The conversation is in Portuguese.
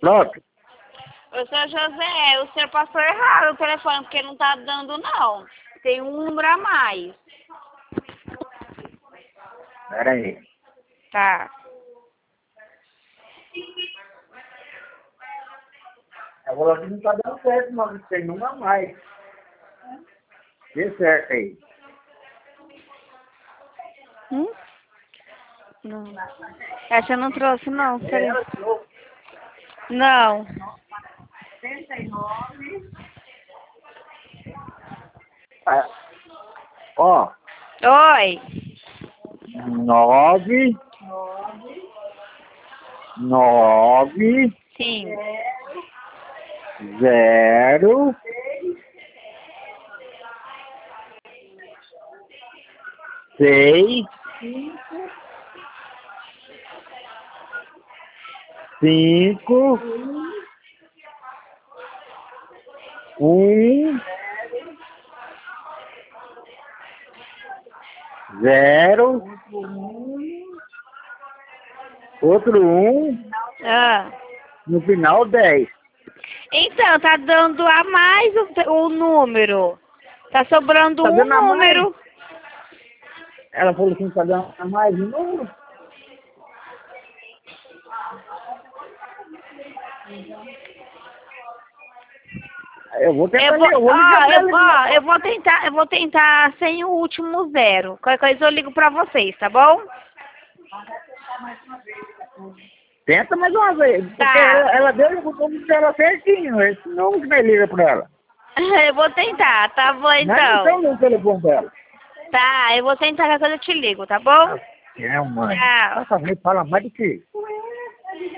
Pronto. Ô, seu José, o senhor passou errado o telefone, porque não tá dando, não. Tem um número a mais. Pera aí. Tá. Agora não tá dando certo, mas tem número a mais. Dê certo aí. Não. Essa eu não trouxe, não. Peraí. Não. 79. Ah, ó. Oi. 9, 9, Sim. 0, 6, 5, 1, 0, outro 1, Ah. no final 10. Então, tá dando a mais o número. Tá sobrando Tá um dando a mais? número. Ela falou assim, tá dando a mais um número? Eu vou tentar, eu vou tentar sem o último zero. Qualquer coisa eu ligo pra vocês, tá bom? Tenta mais uma vez, porque Tá. ela deu o número dela certinho, esse número que vai ligar pra ela. Eu vou tentar, tá bom Não é então. no telefone dela. Tá, eu vou tentar, qualquer coisa eu te ligo, tá bom? É, mãe. Tchau. Essa mãe fala mais do que